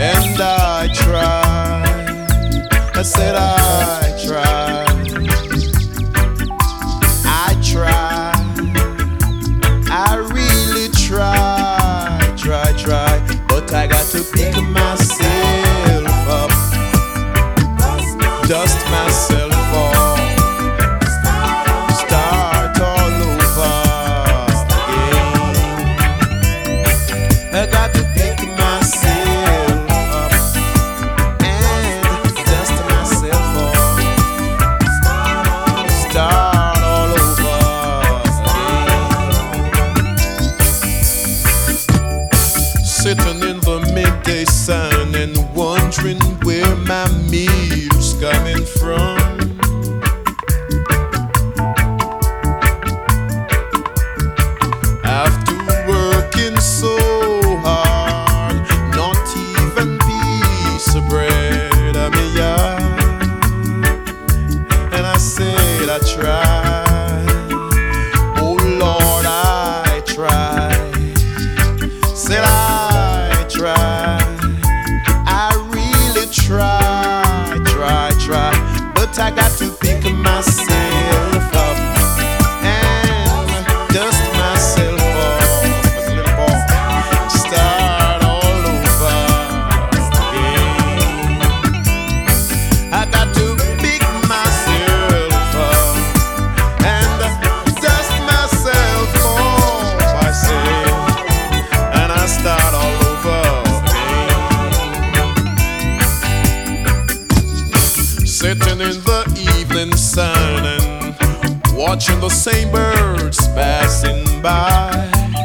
And I tried, I said I tried, I tried, I really tried, but I got to pick myself up, dust myself off, start all over again. I got to pick myself up and dust myself off, start all over again. Sitting in the midday sun and wondering where my meal's coming from. After working so hard, not even piece of bread on me yard. And I said I tried, oh Lord I tried, said I tried, I really tried, but I got to pick myself up and dust myself off as a little boy, start all over again. I got to pick myself up and dust myself off, I said, and I start all over again. Sitting in the evening sun and watching the same birds passing by.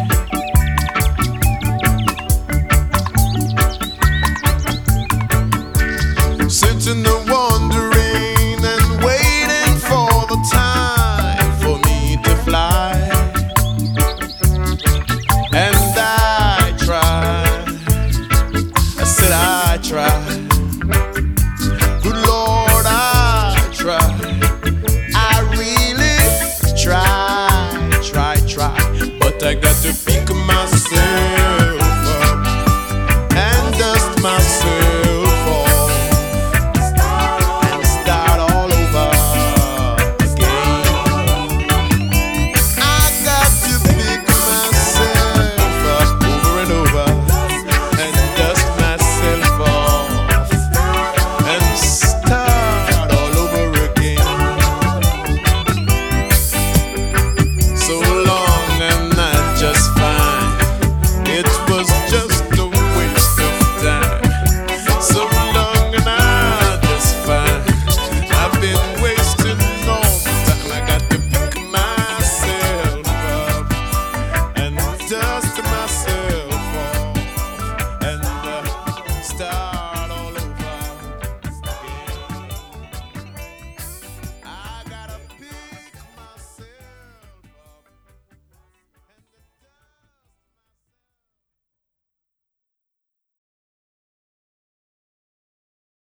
Sitting there wondering and waiting for the time for me to fly. And I tried, I said I tried, good Lord I tried, I really tried, but I got to pick myself up and dust myself